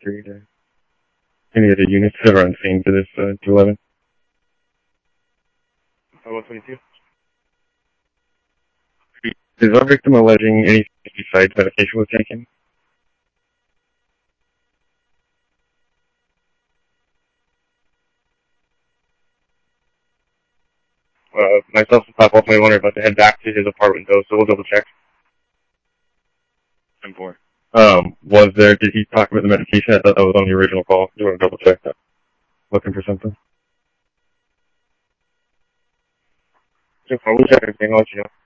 3 to any other units that are on scene for this 211. 122. Is our victim alleging anything besides medication was taken? Myself and Pop ultimately are about to head back to his apartment though, so we'll double check. 10-4. Did he talk about the medication? I thought that was on the original call. Do you want to double check that? Looking for something? 10-4, we'll check everything, I'll let you know.